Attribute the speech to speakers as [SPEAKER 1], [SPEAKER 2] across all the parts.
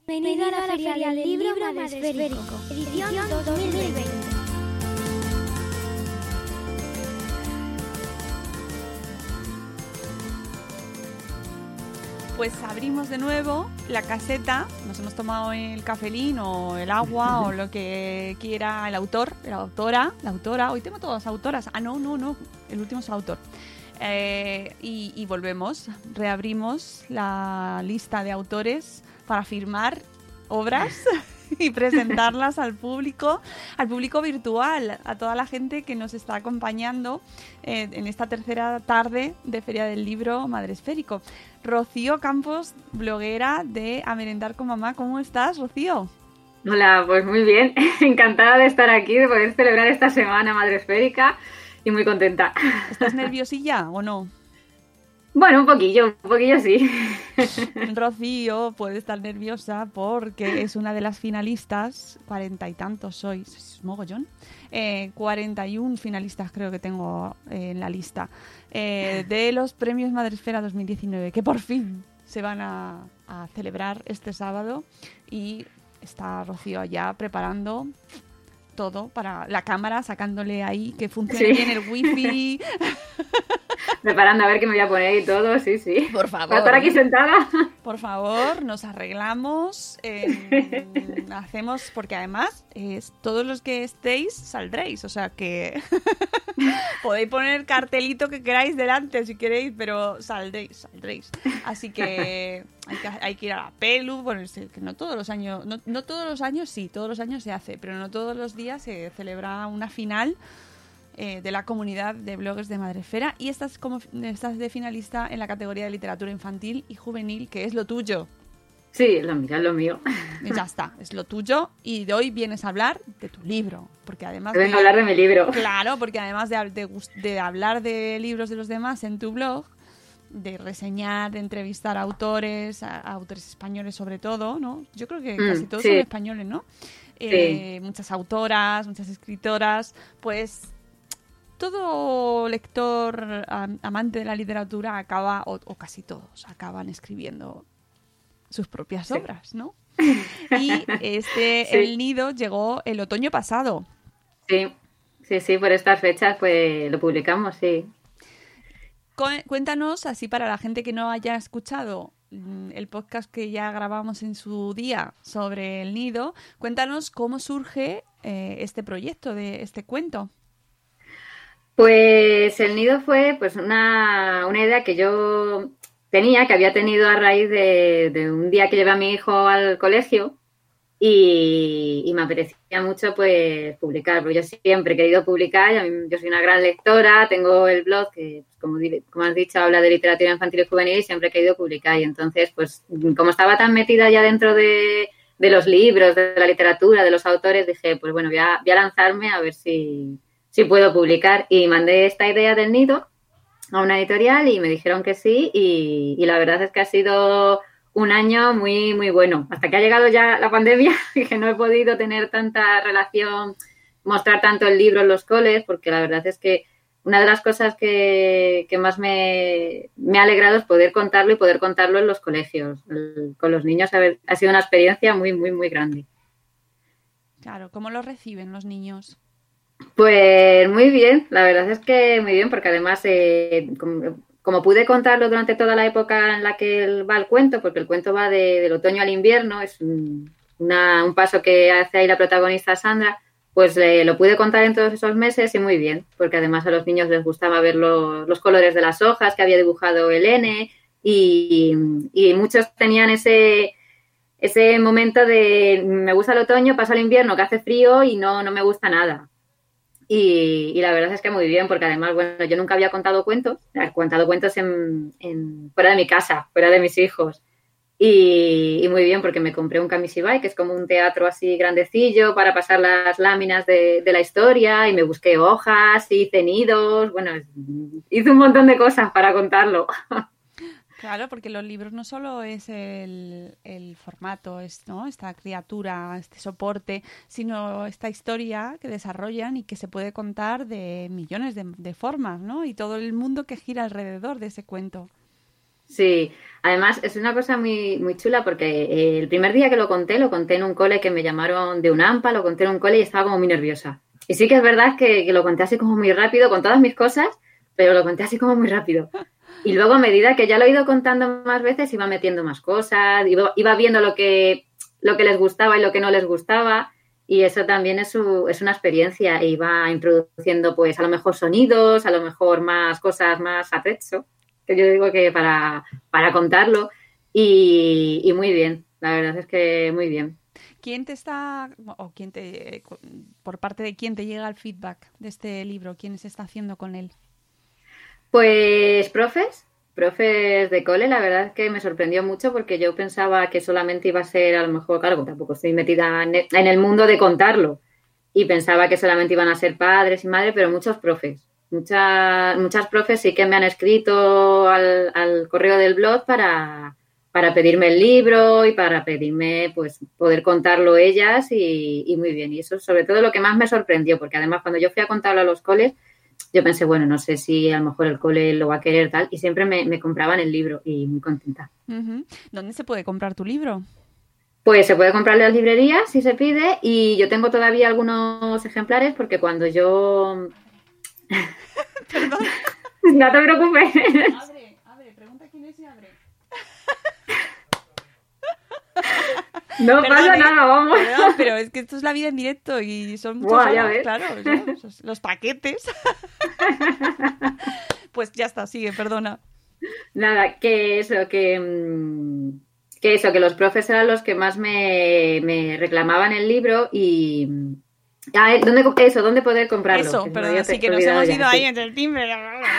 [SPEAKER 1] Bienvenido a la Feria del Libro Madresférico, edición 2020.
[SPEAKER 2] Pues abrimos de nuevo la caseta, nos hemos tomado el cafelín o el agua o lo que quiera el autor, la autora, hoy tengo todas autoras, no, el último es el autor. Y volvemos, reabrimos la lista de autores para firmar obras y presentarlas al público virtual, a toda la gente que nos está acompañando en esta tercera tarde de Feria del Libro Madresférico. Rocío Campos, bloguera de A Merendar con Mamá. ¿Cómo estás, Rocío?
[SPEAKER 3] Hola, pues muy bien. Encantada de estar aquí, de poder celebrar esta semana madresférica y muy contenta.
[SPEAKER 2] ¿Estás nerviosilla o no?
[SPEAKER 3] Bueno, un poquillo sí.
[SPEAKER 2] Rocío puede estar nerviosa porque es una de las finalistas, 40 y tantos sois, es mogollón, 41 finalistas creo que tengo en la lista, de los premios Madresfera 2019, que por fin se van a celebrar este sábado, y está Rocío allá preparando todo para la cámara, sacándole ahí que funcione bien el wifi.
[SPEAKER 3] Preparando a ver qué me voy a poner y todo, sí.
[SPEAKER 2] Por favor.
[SPEAKER 3] Para estar aquí sentada.
[SPEAKER 2] Por favor, nos arreglamos, hacemos, porque además todos los que estéis saldréis, o sea que podéis poner el cartelito que queráis delante si queréis, pero saldréis. Así que hay que ir a la pelu, bueno, que no todos los años, no todos los años, sí, todos los años se hace, pero no todos los días se celebra una final de la comunidad de bloggers de Madresfera, y estás de finalista en la categoría de literatura infantil y juvenil, que es lo tuyo.
[SPEAKER 3] Sí, es lo mío.
[SPEAKER 2] Ya está, es lo tuyo, y de hoy vienes a hablar de tu libro, porque además
[SPEAKER 3] vengo a hablar de mi libro.
[SPEAKER 2] Claro, porque además de hablar de libros de los demás en tu blog, de reseñar, de entrevistar a autores españoles sobre todo, ¿no? Yo creo que casi todos son españoles, ¿no?
[SPEAKER 3] Sí.
[SPEAKER 2] Muchas autoras, muchas escritoras, pues todo lector amante de la literatura acaba, o casi todos, acaban escribiendo sus propias obras, ¿no? Y El Nido llegó el otoño pasado.
[SPEAKER 3] Sí, por estas fechas pues lo publicamos, sí.
[SPEAKER 2] Cuéntanos, así para la gente que no haya escuchado el podcast que ya grabamos en su día sobre El Nido, cuéntanos cómo surge este proyecto de este cuento.
[SPEAKER 3] Pues El Nido fue pues una idea que yo tenía, que había tenido a raíz de un día que llevé a mi hijo al colegio y me apetecía mucho pues publicar, porque yo siempre he querido publicar, yo soy una gran lectora, tengo el blog que, como has dicho, habla de literatura infantil y juvenil, y siempre he querido publicar, y entonces pues como estaba tan metida ya dentro de los libros, de la literatura, de los autores, dije pues bueno, voy a lanzarme a ver si puedo publicar, y mandé esta idea del Nido a una editorial y me dijeron que sí, y la verdad es que ha sido un año muy, muy bueno. Hasta que ha llegado ya la pandemia, que no he podido tener tanta relación, mostrar tanto el libro en los coles, porque la verdad es que una de las cosas que más me ha alegrado es poder contarlo y poder contarlo en los colegios. Con los niños ha sido una experiencia muy, muy, muy grande.
[SPEAKER 2] Claro, ¿cómo lo reciben los niños?
[SPEAKER 3] Pues muy bien, la verdad es que muy bien, porque además como pude contarlo durante toda la época en la que va el cuento, porque el cuento va del otoño al invierno, es un paso que hace ahí la protagonista Sandra, pues lo pude contar en todos esos meses y muy bien, porque además a los niños les gustaba ver los colores de las hojas que había dibujado Helene, y muchos tenían ese momento de me gusta el otoño, pasa el invierno que hace frío y no me gusta nada. Y la verdad es que muy bien, porque además, bueno, yo nunca había contado cuentos, he contado cuentos fuera de mi casa, fuera de mis hijos. Y muy bien, porque me compré un Kamishibai, que es como un teatro así grandecillo para pasar las láminas de la historia, y me busqué hojas, hice nidos, bueno, hice un montón de cosas para contarlo.
[SPEAKER 2] Claro, porque los libros no solo es el formato, ¿no? Esta criatura, este soporte, sino esta historia que desarrollan y que se puede contar de millones de formas, ¿no? Y todo el mundo que gira alrededor de ese cuento.
[SPEAKER 3] Sí, además es una cosa muy, muy chula porque el primer día que lo conté en un cole que me llamaron de UNAMPA, lo conté en un cole y estaba como muy nerviosa. Y sí que es verdad que lo conté así como muy rápido con todas mis cosas, pero lo conté así como muy rápido. Y luego a medida que ya lo he ido contando más veces, iba metiendo más cosas, iba viendo lo que les gustaba y lo que no les gustaba. Y eso también es una experiencia. E iba introduciendo pues a lo mejor sonidos, a lo mejor más cosas más a pecho, que yo digo que para contarlo. Y muy bien, la verdad es que muy bien.
[SPEAKER 2] ¿Quién te está, o por parte de quién te llega el feedback de este libro? ¿Quién se está haciendo con él?
[SPEAKER 3] Pues profes de cole, la verdad es que me sorprendió mucho porque yo pensaba que solamente iba a ser, a lo mejor, claro, tampoco estoy metida en el mundo de contarlo y pensaba que solamente iban a ser padres y madres, pero muchos profes, muchas profes sí que me han escrito al correo del blog para pedirme el libro y para pedirme, pues, poder contarlo ellas y muy bien. Y eso es sobre todo lo que más me sorprendió, porque además cuando yo fui a contarlo a los coles, yo pensé, bueno, no sé si a lo mejor el cole lo va a querer tal, y siempre me compraban el libro y muy contenta.
[SPEAKER 2] Uh-huh. ¿Dónde se puede comprar tu libro?
[SPEAKER 3] Pues se puede comprar en las librerías si se pide y yo tengo todavía algunos ejemplares porque cuando yo...
[SPEAKER 2] Perdón.
[SPEAKER 3] No te preocupes.
[SPEAKER 2] Abre, pregunta quién es y abre.
[SPEAKER 3] No pasa nada, vamos.
[SPEAKER 2] Perdón, pero es que esto es la vida en directo y son muchas horas,
[SPEAKER 3] ya ves.
[SPEAKER 2] claro, los paquetes. Pues ya está, sigue, perdona.
[SPEAKER 3] Nada, que los profes eran los que más me reclamaban el libro y... ¿dónde poder comprarlo?
[SPEAKER 2] Eso, perdón, sí que nos hemos ido ahí entre el timbre.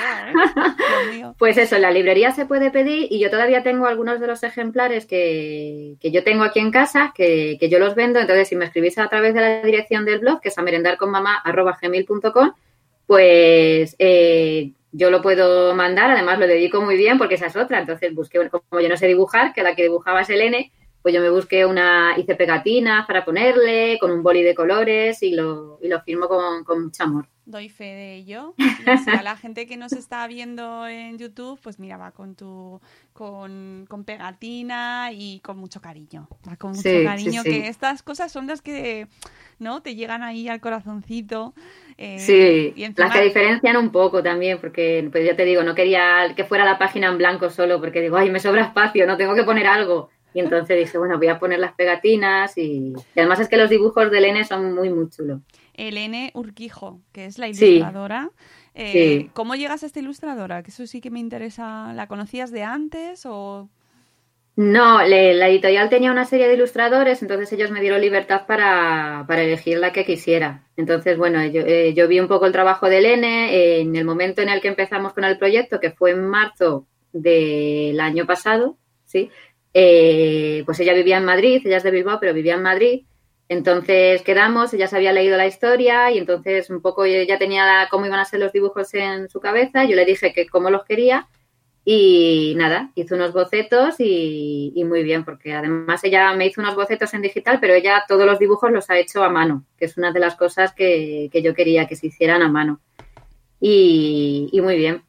[SPEAKER 3] Pues eso, en la librería se puede pedir y yo todavía tengo algunos de los ejemplares que yo tengo aquí en casa, que yo los vendo. Entonces, si me escribís a través de la dirección del blog, que es amerendarconmamá@gmail.com, pues yo lo puedo mandar. Además, lo dedico muy bien porque esa es otra. Entonces, busqué, como yo no sé dibujar, que la que dibujaba es Elene, pues yo me busqué hice pegatinas para ponerle, con un boli de colores y lo firmo con mucho amor.
[SPEAKER 2] Doy fe de ello. Y así a la gente que nos está viendo en YouTube, pues mira, va con pegatina y con mucho cariño. Va con mucho cariño, sí. Que estas cosas son las que, ¿no?, te llegan ahí al corazoncito.
[SPEAKER 3] Sí,
[SPEAKER 2] y encima...
[SPEAKER 3] las que diferencian un poco también, porque pues ya te digo, no quería que fuera la página en blanco solo, porque digo, ay, me sobra espacio, no tengo que poner algo. Y entonces dije, bueno, voy a poner las pegatinas y además es que los dibujos de Elene son muy, muy chulos.
[SPEAKER 2] Elene Urquijo, que es la ilustradora.
[SPEAKER 3] Sí.
[SPEAKER 2] ¿Cómo llegas a esta ilustradora? Que eso sí que me interesa. ¿La conocías de antes o...?
[SPEAKER 3] No, la editorial tenía una serie de ilustradores, entonces ellos me dieron libertad para elegir la que quisiera. Entonces, bueno, yo vi un poco el trabajo de Elene en el momento en el que empezamos con el proyecto, que fue en marzo del año pasado, ¿sí? Pues ella vivía en Madrid, ella es de Bilbao, pero vivía en Madrid. Entonces quedamos, ella se había leído la historia y entonces un poco ella tenía cómo iban a ser los dibujos en su cabeza. Yo le dije que cómo los quería y nada, hizo unos bocetos y muy bien, porque además ella me hizo unos bocetos en digital, pero ella todos los dibujos los ha hecho a mano, que es una de las cosas que yo quería que se hicieran a mano. Y muy bien.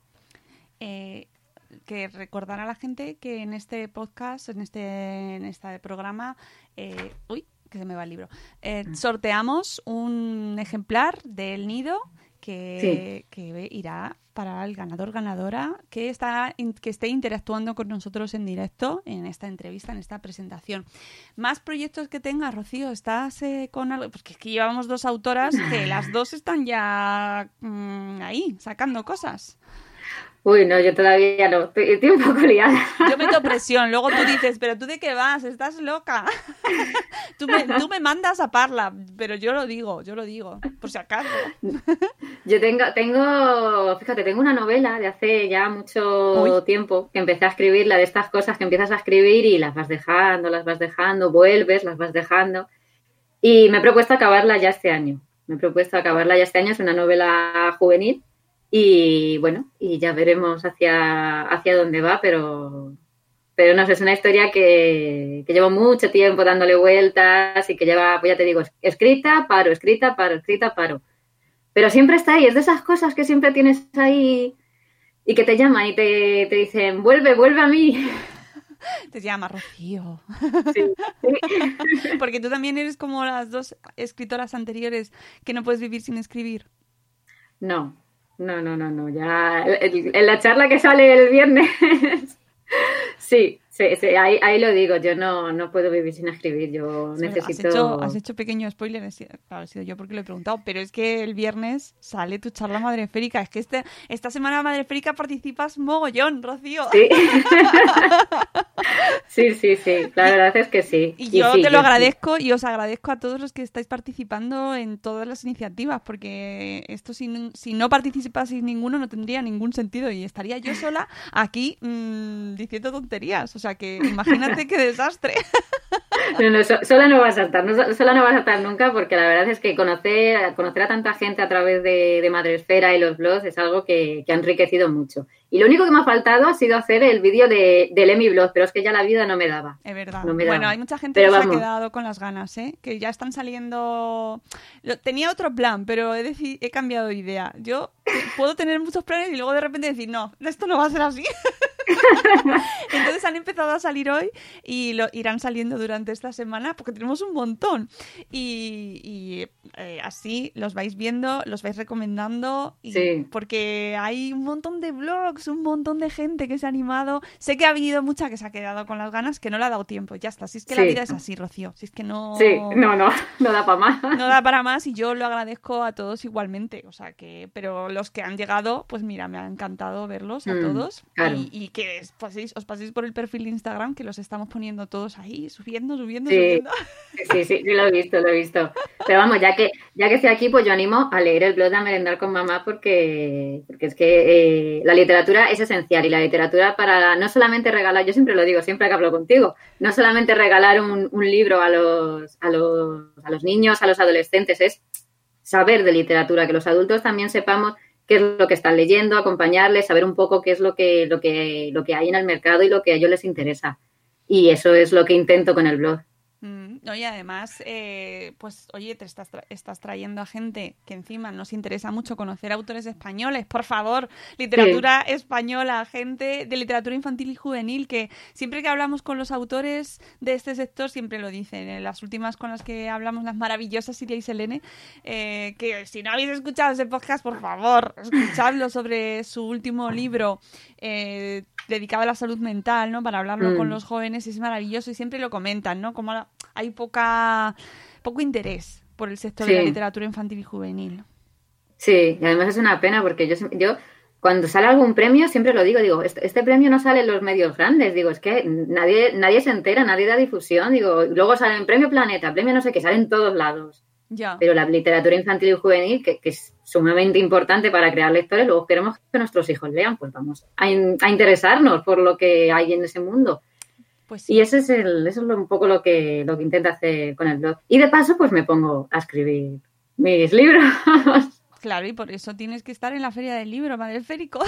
[SPEAKER 2] Que recordar a la gente que en este podcast, en este programa, que se me va el libro, sorteamos un ejemplar del nido que irá para el ganadora que esté interactuando con nosotros en directo en esta entrevista, en esta presentación. Más proyectos que tengas, Rocío, ¿estás con algo? Porque es que llevamos 2 autoras que las 2 están ya ahí, sacando cosas.
[SPEAKER 3] Uy, no, yo todavía no, estoy un poco liada.
[SPEAKER 2] Yo meto presión, luego tú dices, ¿pero tú de qué vas? ¿Estás loca? Tú me mandas a Parla, pero yo lo digo, por si acaso.
[SPEAKER 3] Yo tengo una novela de hace ya mucho tiempo que empecé a escribirla, de estas cosas que empiezas a escribir y las vas dejando, vuelves, las vas dejando. Y me he propuesto acabarla ya este año. Es una novela juvenil. Y bueno, y ya veremos hacia dónde va, pero no sé, es una historia que llevo mucho tiempo dándole vueltas y que lleva, pues ya te digo, escrita, paro. Pero siempre está ahí, es de esas cosas que siempre tienes ahí y que te llaman y te dicen, vuelve a mí.
[SPEAKER 2] Te llama Rocío.
[SPEAKER 3] Sí, sí.
[SPEAKER 2] Porque tú también eres como las dos escritoras anteriores que no puedes vivir sin escribir.
[SPEAKER 3] No. Ya en la charla que sale el viernes, sí, ahí lo digo. Yo no puedo vivir sin escribir. Yo necesito.
[SPEAKER 2] Has hecho pequeño spoiler, claro, he sido yo porque lo he preguntado, pero es que el viernes sale tu charla madreférica. Es que esta semana madreférica participas mogollón, Rocío.
[SPEAKER 3] Sí. Sí. La verdad es que sí.
[SPEAKER 2] Y yo te lo agradezco y os agradezco a todos los que estáis participando en todas las iniciativas, porque esto si no participaseis ninguno no tendría ningún sentido y estaría yo sola aquí diciendo tonterías. O sea que imagínate qué desastre.
[SPEAKER 3] No, sola no vas a estar, sola no vas a estar nunca, porque la verdad es que conocer a tanta gente a través de Madresfera y los blogs es algo que ha enriquecido mucho. Y lo único que me ha faltado ha sido hacer el vídeo del Emi Blog, pero es que ya la vida no me daba.
[SPEAKER 2] Es verdad.
[SPEAKER 3] No me daba.
[SPEAKER 2] Bueno, hay mucha gente que se ha quedado con las ganas, que ya están saliendo. Tenía otro plan, pero he cambiado de idea. Yo puedo tener muchos planes y luego de repente decir, no, esto no va a ser así. Entonces han empezado a salir hoy y irán saliendo durante esta semana porque tenemos un montón y así los vais viendo, los vais recomendando porque hay un montón de blogs, un montón de gente que se ha animado. Sé que ha habido mucha que se ha quedado con las ganas, que no le ha dado tiempo, ya está. Si es que la vida es así, Rocío, si es que no
[SPEAKER 3] da para más.
[SPEAKER 2] No da para más y yo lo agradezco a todos igualmente, o sea que, pero los que han llegado, pues mira, me ha encantado verlos a todos.
[SPEAKER 3] Claro.
[SPEAKER 2] Y que os paséis por el perfil de Instagram, que los estamos poniendo todos ahí, subiendo.
[SPEAKER 3] Sí, lo he visto. Pero vamos, ya que estoy aquí, pues yo animo a leer el blog de A Merendar con Mamá, porque es que la literatura es esencial, y la literatura para no solamente regalar, yo siempre lo digo, siempre que hablo contigo, no solamente regalar un libro a los niños, a los adolescentes, es saber de literatura, que los adultos también sepamos qué es lo que están leyendo, acompañarles, saber un poco qué es lo que hay en el mercado y lo que a ellos les interesa. Y eso es lo que intento con el blog.
[SPEAKER 2] No, y además, pues oye, te estás trayendo a gente que encima nos interesa mucho conocer autores españoles, por favor, literatura española, gente de literatura infantil y juvenil, que siempre que hablamos con los autores de este sector siempre lo dicen. En las últimas con las que hablamos, las maravillosas Siria y Selene, que si no habéis escuchado ese podcast, por favor, escuchadlo, sobre su último libro dedicado a la salud mental, ¿no? Para hablarlo con los jóvenes, es maravilloso y siempre lo comentan, ¿no? Como hay poco interés por el sector de la literatura infantil y juvenil. Sí,
[SPEAKER 3] y además es una pena porque yo cuando sale algún premio siempre lo digo, este premio no sale en los medios grandes, digo, es que nadie se entera, nadie da difusión, digo, luego sale en Premio Planeta, premio no sé qué, sale en todos lados.
[SPEAKER 2] Ya.
[SPEAKER 3] Pero la literatura infantil y juvenil, que es sumamente importante para crear lectores, luego queremos que nuestros hijos lean, pues vamos a interesarnos por lo que hay en ese mundo.
[SPEAKER 2] Pues sí.
[SPEAKER 3] Y eso es un poco lo que intento hacer con el blog. Y de paso, pues me pongo a escribir mis libros.
[SPEAKER 2] Claro, y por eso tienes que estar en la Feria del Libro, Madreférico.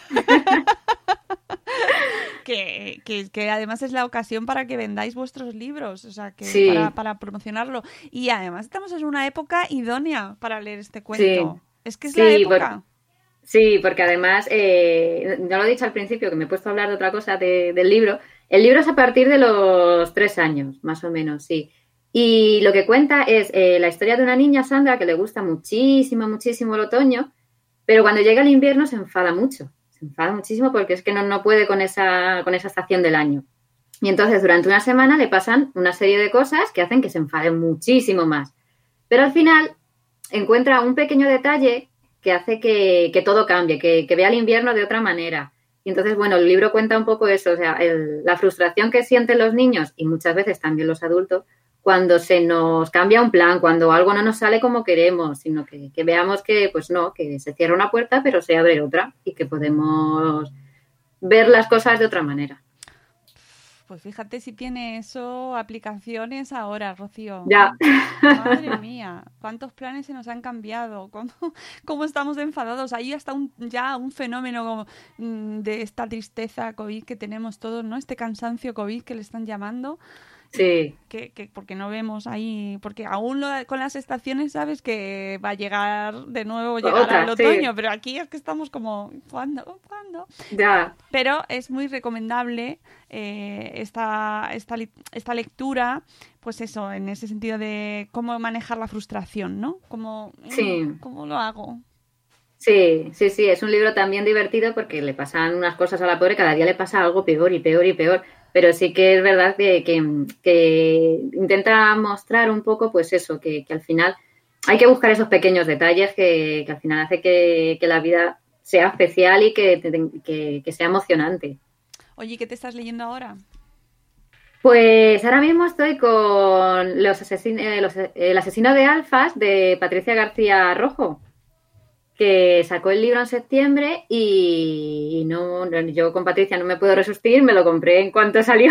[SPEAKER 2] que además es la ocasión para que vendáis vuestros libros, o sea, que para promocionarlo. Y además estamos en una época idónea para leer este cuento. Es que es la época.
[SPEAKER 3] Porque además, ya lo he dicho al principio, que me he puesto a hablar de otra cosa del libro. El libro es a partir de los 3 años, más o menos, sí. Y lo que cuenta es la historia de una niña, Sandra, que le gusta muchísimo, muchísimo el otoño, pero cuando llega el invierno se enfada mucho. Se enfada muchísimo porque es que no puede con esa estación del año. Y entonces durante una semana le pasan una serie de cosas que hacen que se enfade muchísimo más. Pero al final encuentra un pequeño detalle que hace que todo cambie, que vea el invierno de otra manera. Y entonces, bueno, el libro cuenta un poco eso, o sea, la frustración que sienten los niños y muchas veces también los adultos cuando se nos cambia un plan, cuando algo no nos sale como queremos, sino que veamos que, pues no, que se cierra una puerta pero se abre otra y que podemos ver las cosas de otra manera.
[SPEAKER 2] Pues fíjate si tiene eso aplicaciones ahora, Rocío.
[SPEAKER 3] Ya.
[SPEAKER 2] Madre mía, cuántos planes se nos han cambiado, cómo estamos enfadados. Hay hasta un fenómeno como, de esta tristeza COVID que tenemos todos, ¿no? Este cansancio COVID que le están llamando.
[SPEAKER 3] Sí.
[SPEAKER 2] Porque no vemos ahí, porque aún con las estaciones sabes que va a llegar de nuevo, llegará el otoño, sí. Pero aquí es que estamos como, ¿cuándo?
[SPEAKER 3] Ya.
[SPEAKER 2] Pero es muy recomendable esta lectura, pues eso, en ese sentido de cómo manejar la frustración, ¿no? ¿Cómo lo hago?
[SPEAKER 3] Sí, es un libro también divertido porque le pasan unas cosas a la pobre, cada día le pasa algo peor y peor y peor, pero sí que es verdad que intenta mostrar un poco, pues eso, que al final hay que buscar esos pequeños detalles que al final hace que la vida sea especial y que sea emocionante.
[SPEAKER 2] Oye, ¿qué te estás leyendo ahora?
[SPEAKER 3] Pues ahora mismo estoy con El asesino de Alfas de Patricia García Rojo, que sacó el libro en septiembre y yo con Patricia no me puedo resistir, me lo compré en cuanto salió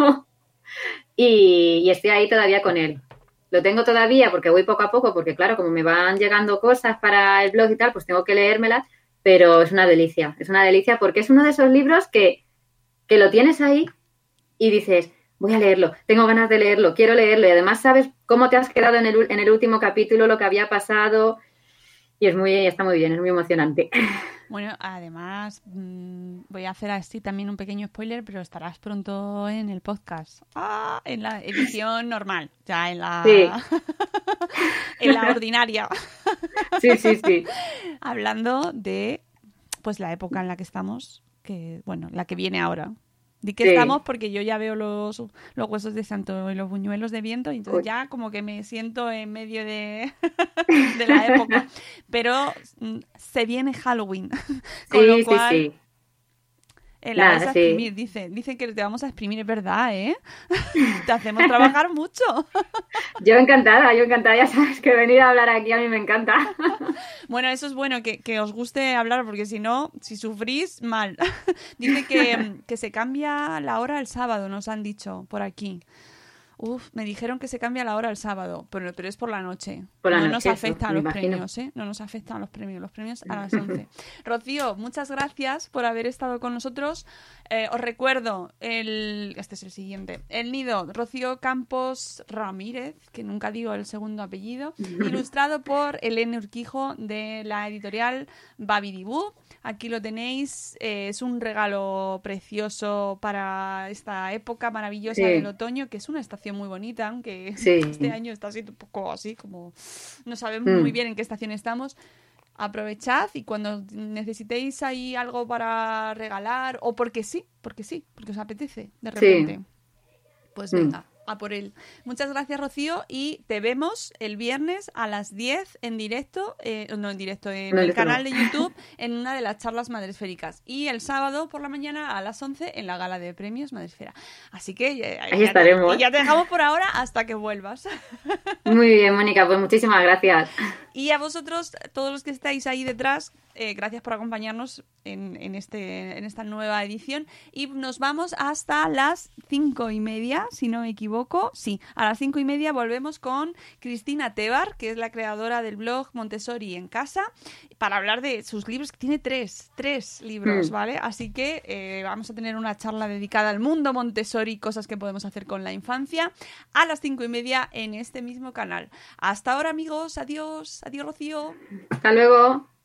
[SPEAKER 3] y estoy ahí todavía con él. Lo tengo todavía porque voy poco a poco, porque claro, como me van llegando cosas para el blog y tal, pues tengo que leérmelas, pero es una delicia porque es uno de esos libros que lo tienes ahí y dices, voy a leerlo, tengo ganas de leerlo, quiero leerlo, y además sabes cómo te has quedado en el último capítulo, lo que había pasado. Y está muy bien, es muy emocionante.
[SPEAKER 2] Bueno, además voy a hacer así también un pequeño spoiler, pero estarás pronto en el podcast. En la edición normal, ya en la en la ordinaria.
[SPEAKER 3] Sí.
[SPEAKER 2] Hablando de pues la época en la que estamos, la que viene ahora. Di que estamos porque yo ya veo los huesos de santo y los buñuelos de viento y entonces ya como que me siento en medio de la época. Pero se viene Halloween. Con lo cual,
[SPEAKER 3] sí.
[SPEAKER 2] La vas a exprimir, dicen que te vamos a exprimir, es verdad, ¿eh? Te hacemos trabajar mucho.
[SPEAKER 3] Yo encantada, ya sabes que venir a hablar aquí a mí me encanta.
[SPEAKER 2] Bueno, eso es bueno, que os guste hablar, porque si no, si sufrís, mal. Dice que se cambia la hora el sábado, nos han dicho por aquí. Me dijeron que se cambia la hora el sábado, pero es por la noche. No nos afectan los premios, ¿eh? No nos afectan los premios a las 11. Rocío, muchas gracias por haber estado con nosotros. Os recuerdo, este es el siguiente, El Nido, Rocío Campos Ramírez, que nunca digo el segundo apellido, ilustrado por Elena Urquijo de la editorial Babidibú. Aquí lo tenéis, es un regalo precioso para esta época maravillosa del otoño, que es una estación muy bonita, aunque este año está siendo un poco así, como no sabemos muy bien en qué estación estamos. Aprovechad y cuando necesitéis ahí algo para regalar, o porque os apetece de repente, pues venga, a por él. Muchas gracias, Rocío, y te vemos el viernes a las 10 en directo, en el canal de YouTube, en una de las charlas madresféricas, y el sábado por la mañana a las 11 en la gala de premios Madresfera. Así que
[SPEAKER 3] ahí estaremos.
[SPEAKER 2] Y ya te dejamos por ahora hasta que vuelvas.
[SPEAKER 3] Muy bien, Mónica, pues muchísimas gracias.
[SPEAKER 2] Y a vosotros, todos los que estáis ahí detrás, gracias por acompañarnos en esta nueva edición. Y nos vamos hasta las 5:30, si no me equivoco. Sí, a las 5:30 volvemos con Cristina Tebar, que es la creadora del blog Montessori en Casa, para hablar de sus libros, que tiene tres libros, ¿vale? Así que vamos a tener una charla dedicada al mundo Montessori, cosas que podemos hacer con la infancia, a las 5:30 en este mismo canal. Hasta ahora, amigos. Adiós. Adiós, Rocío.
[SPEAKER 3] Hasta luego.